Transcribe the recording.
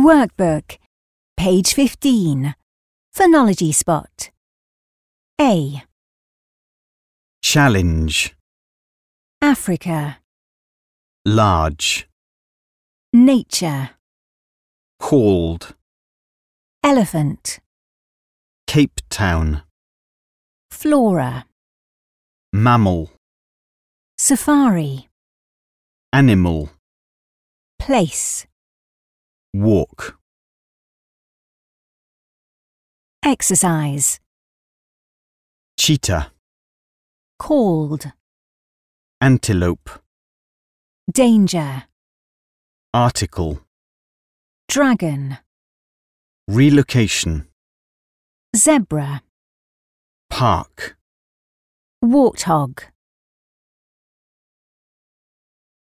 Workbook, page 15. Phonology spot. A. Challenge. Africa. Large. Nature. Called. Elephant. Cape Town. Flora. Mammal. Safari. Animal. Place. Walk. Exercise. Cheetah. Called. Antelope. Danger. Article. Dragon. Relocation. Zebra. Park. Warthog.